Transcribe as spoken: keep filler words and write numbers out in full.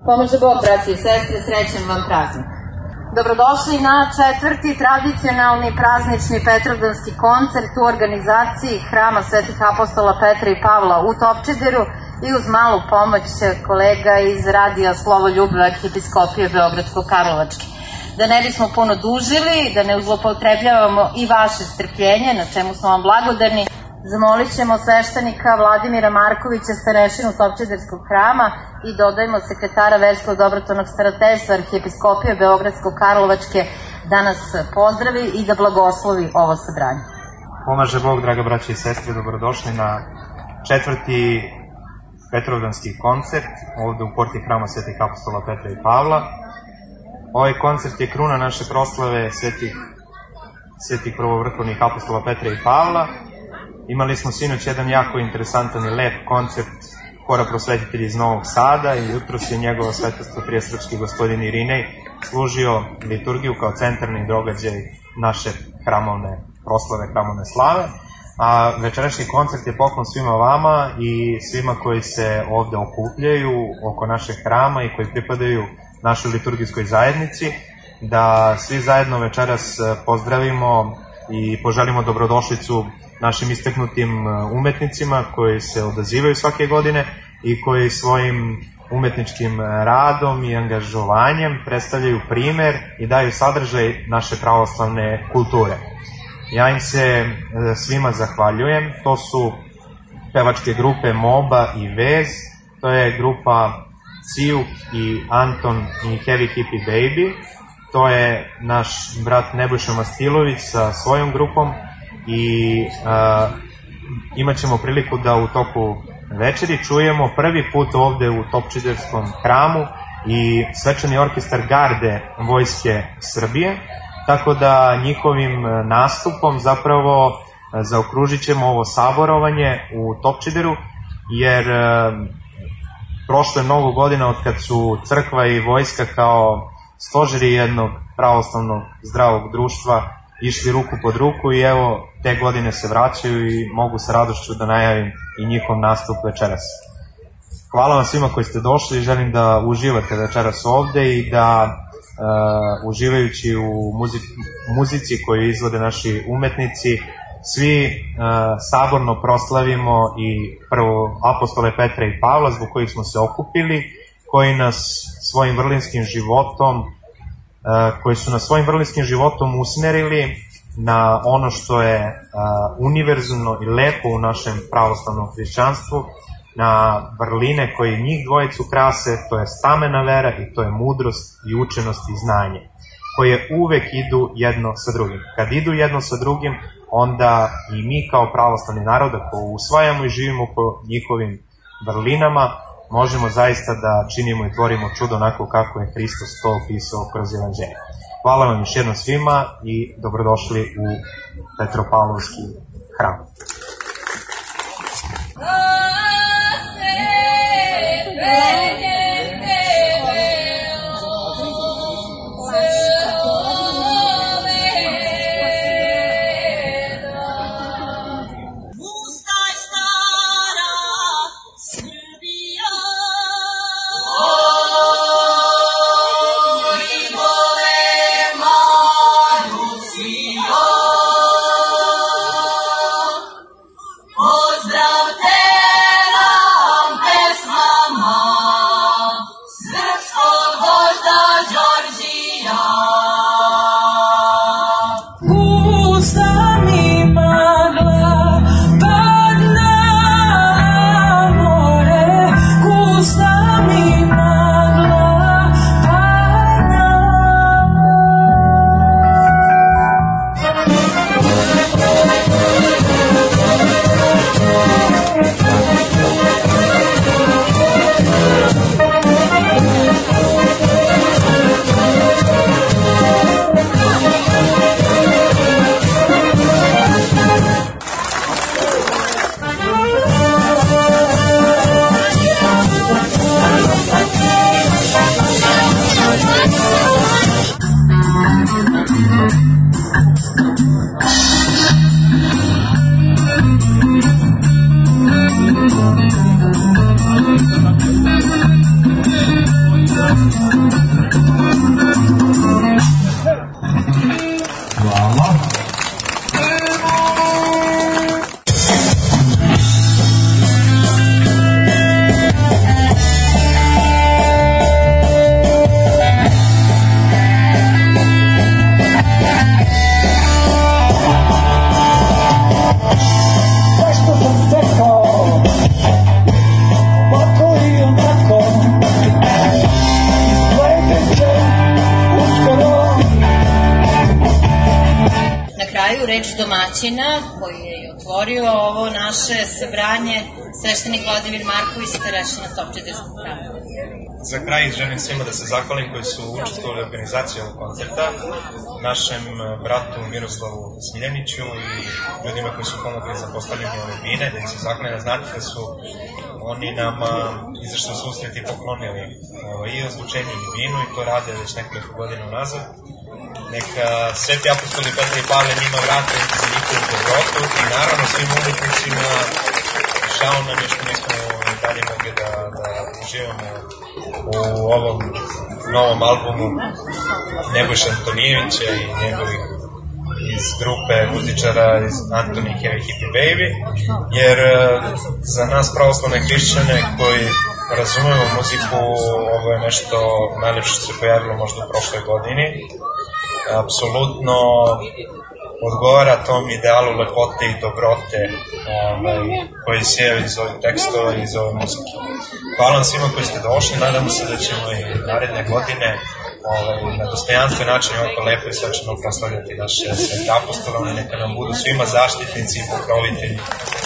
Pomože Bog, braći i sestre, srećan vam praznik. Dobrodošli na četvrti tradicionalni praznični Petrovdanski koncert u organizaciji Hrama Svetih apostola Petra i Pavla u Topčideru i uz malu pomoć kolega iz radija Slovoljubive arhijepiskopije Beogradsko-Karlovačke. Da ne bismo puno dužili, da ne zloupotrebljavamo i vaše strpljenje, na čemu smo vam blagodarni, zamolit ćemo sveštenika Vladimira Markovića, starešinu Topčiderskog hrama, i dodajmo sekretara Verskog dobrotvornog starateljstva arhijepiskopije Beogradsko-Karlovačke da nas pozdravi i da blagoslovi ovo sabranje. Pomaže Bog, draga braća i sestre, dobrodošli na četvrti Petrovdanski koncert ovde u porti Hrama Svetih apostola Petra i Pavla. Ovaj koncert je kruna naše proslave svetih, svetih prvovrhovnih apostola Petra i Pavla. Imali smo sinoć jedan jako interesantan i lep koncert Hora prosvetitelji iz Novog Sada i jutros je njegovo svetostvo Trijesrpski gospodin Irinej služio liturgiju kao centralni događaj naše hramovne proslave, hramovne slave. A večerašnji koncert je poklon svima vama i svima koji se ovde okupljaju oko našeg hrama i koji pripadaju našoj liturgijskoj zajednici, da svi zajedno večeras pozdravimo i poželimo dobrodošlicu našim istaknutim umetnicima koji se odazivaju svake godine i koji svojim umetničkim radom i angažovanjem predstavljaju primer i daju sadržaj naše pravoslavne kulture. Ja im se svima zahvaljujem. To su pevačke grupe Moba i Vez, to je grupa Cijuk i Anton i Heavy Hippie Baby, to je naš brat Nebojša Mastilović sa svojom grupom i uh, imat ćemo priliku da u toku večeri čujemo prvi put ovde u Topčiderskom hramu i svečani orkestar Garde Vojske Srbije, tako da njihovim nastupom zapravo zaokružit ćemo ovo saborovanje u Topčideru, jer uh, prošlo je mnogo godina od kad su crkva i vojska kao stožeri jednog pravoslavnog zdravog društva išli ruku pod ruku i evo te godine se vraćaju i mogu sa radošću da najavim i njihov nastup večeras. Hvala vam svima koji ste došli i želim da uživate večeras ovde i da uh, uživajući u muzici, muzici koju izvode naši umetnici svi uh, saborno proslavimo i prvo apostole Petra i Pavla zbog kojih smo se okupili, koji nas svojim vrlinskim životom uh, koji su nas svojim vrlinskim životom usmerili na ono što je uh, univerzalno i lepo u našem pravoslavnom hrišćanstvu, na vrline koje njih dvojicu krase, to je stamena vera i to je mudrost i učenost i znanje, koje uvek idu jedno sa drugim. Kad idu jedno sa drugim, onda i mi kao pravoslavni narod, ako usvajamo i živimo po njihovim vrlinama, možemo zaista da činimo i tvorimo čudo onako kako je Hristos to opisao kroz evanđelje. Hvala vam još jednom svima i dobrodošli u Petropavlovski hram. Hvala. Reč domaćina koji je otvorio ovo naše sabranje, sveštenik Vladimir Marković, starešina Topčiderskog hrama. Za kraj želim svima da se zahvalim koji su učestvovali u organizaciji ovog koncerta, našem bratu Miroslavu Smiljaniću i ljudima koji su pomogli za postavljanje ove bine, da im se zahvalim, da znate da su oni nam izašli u susret i poklonili i ozvučenje i binu i to rade već nekoliko godina unazad. Neka Sveti apostoli Petar i Pavle njima vrate za njihovu dobrotu i naravno svim umetnicima. Žao nam je što nismo dalje mogli da, da uživamo u ovom novom albumu Nebojša Antonijevića i njegovih iz grupe muzičara iz Antoni Heavy Hippie Baby, jer za nas pravoslavne hrišćane koji razumemo muziku, ovo je nešto najlepše što se pojavilo možda u prošloj godini. Apsolutno odgovara tom idealu lepote i dobrote ovaj, koji sijeva iz ovih tekstova i iz ove muzike. Hvala vam svima koji ste došli, nadamo se da ćemo i naredne godine ovaj, na dostojanstven način ovako lepo i svečano proslavljati naše svete apostole, neka nam budu svima zaštitnici i pokrovitelji